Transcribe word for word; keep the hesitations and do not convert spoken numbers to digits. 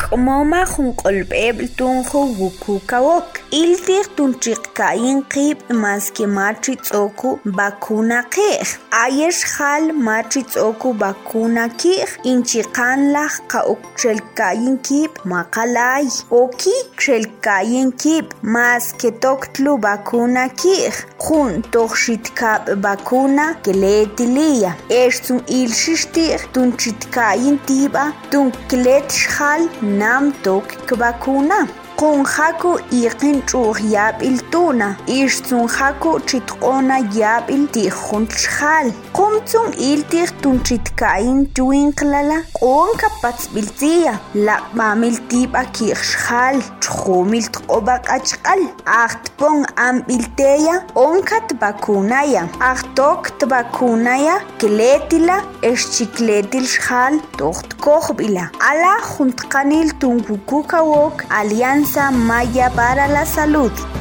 k'moma junq'olb'eb' tunju wukukawok iltiq tunchiqka'yin qib' maski machi tz'oku vacuna qe'j ayer xjal machi tz'oku vacuna ki'j inchiqan laj qa'ok xelka'yin kib' maqalay oki xelka'yin kib' maski toktlu vacuna ki'j jun tojxitkab' vacuna keletiliya ertzun ilxixti'j tunchitka'yin tib'a tunklet xjal nam tok vacuna qun jaku iqin ch'uj yab'il tuna ixtzun jaku chitq'ona yab'il tijun xjal qumtzun iltij tunchitka'yin twinqlala q'un kapatzb'iltziya laq'b'amil tib'a ki'j xjal chjumil tq'oba q'achq'al ajtpon amb'ilteya onkat vacunaya ajtokt vacunaya keletila exchikletil xjal tojtkojb'ila ala juntqanil tunwukukawok alianza Maya para la Salud.